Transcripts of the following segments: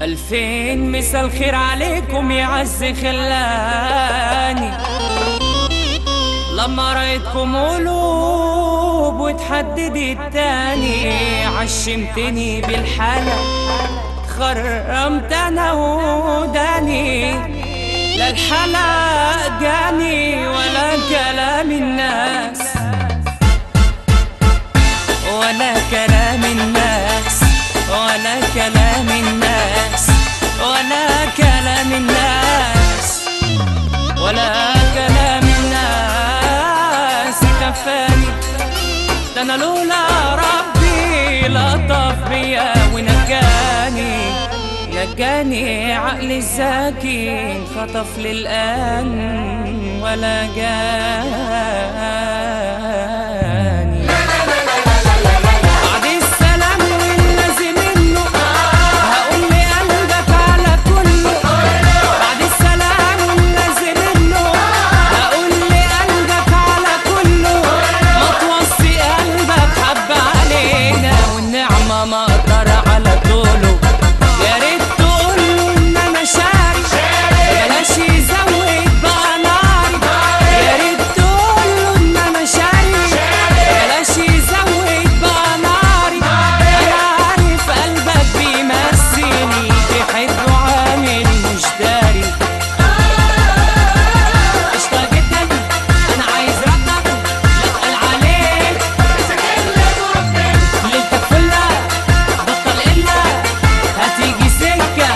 2000 مسا الخير عليكم يا عز خلاني لما رأيتكم قلوب وتحددت تاني، عشمتني بالحلا خرمت انا وداني، لا الحلا جاني ولا كلام الناس ولا كلام الناس ولا كلام الناس ولا كلام الناس ولا كلام الناس كفاني. ده انا لولا ربي لطف بيا ونجاني عقلي الذكي انخطف للآن ولا جاني. بعد السلام والذي منه هقول لقلبك على كله، بعد السلام والذي منه هقول لقلبك على كله، ما توصي قلبك حب علينا والنعمة ما اقدر على طوله. يا ريت تقوله ان انا شاري بلاش يزود بقى ناري، يا ريت تقوله ان انا شاري بلاش يزود بقى ناري. انا عارف قلبك بيمثلني بيحب وعامل مش داري. قشطة جدا انا عايز ردك لا اتقل عليك، ليلتك فلة بطل قلة هتيجي سكة.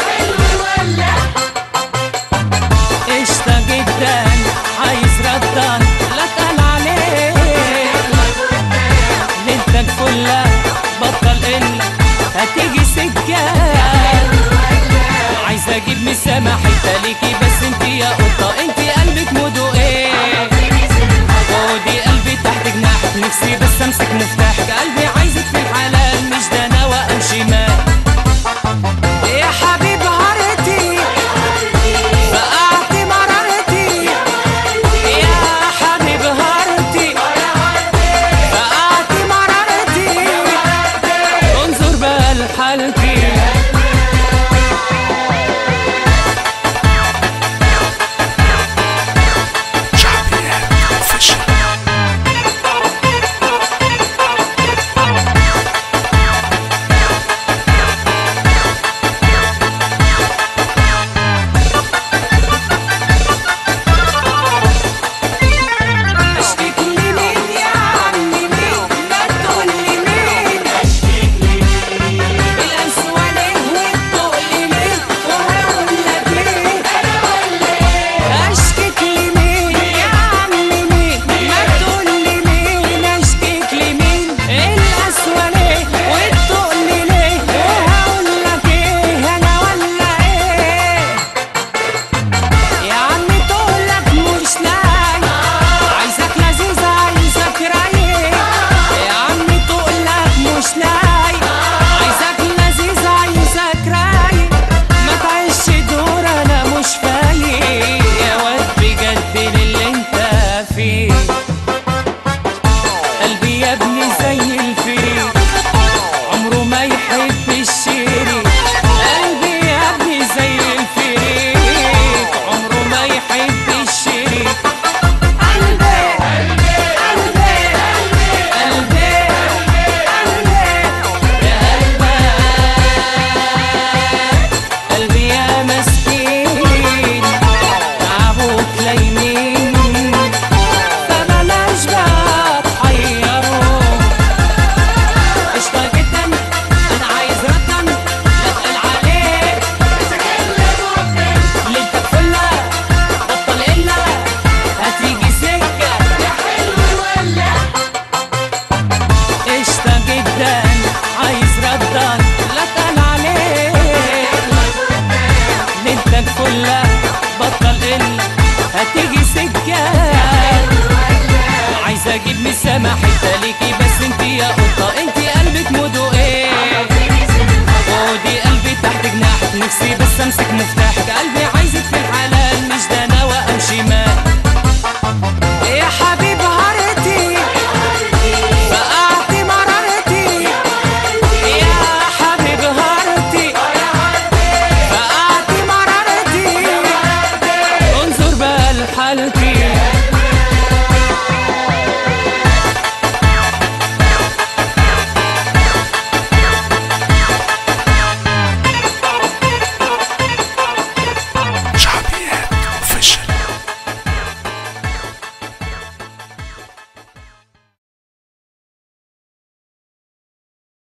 قشطة جدا عايز ردك لا اتقل عليك، ليلتك فلة بطل قلة هتيجي سكة. عايز اجيب مسامح حتة ليكي بس انتي يا قطة انتي قلبك موده ايه، خدي قلبي تحت جناحك نفسي بس امسك مفتاحك. قلبي عايزك في الحلال مش ده انا واقم شمال. يا حبيب هارتي فقعت مرارتي، يا حبيب هارتي فقعت مرارتي، انظر بقى لحالتي. اشتكي لمين يا عمي مين ما تقولي مين، القسوة ليه والتقل ليه وهقولك ايه. اشتكي لمين يا عمي مين ما تقولي مين، اشتكي لمين القسوة ليه والتقل ليه وهقولك ايه انا ولا ايه. يا عمي تقولك مش لايق عايزك لذيذ عايزك رايق، يا عمي تقولك مش لايق عايزك لذيذ عايزك رايق. ما تعيش دور انا مش فايق يا واد بجد للي انت فيه. قلبي يا ابني زي الفريق عمره ما يحب الشريك، قلبي يا ابني زي الفريق عمره ما يحب الشريك. قلبي قلبي قلبي قلبي يا قلبي يا مسكين تعبوك لايمين فبلاش بقى تحيروا. قشطة جدا انا عايز ردك لا اتقل عليك، ليلتك فلة بطل قلة هتيجي سكة. قشطة جدا عايز ردك لا اتقل عليك، ليلتك فلة بطل قلة هتيجي سكة. عايز اجيب مسامح حتة ليكي بس انتي يا قطة انتي قلبك موده ايه، خدي قلبي تحت جناحك نفسي بس امسك مفتاحك. قلبي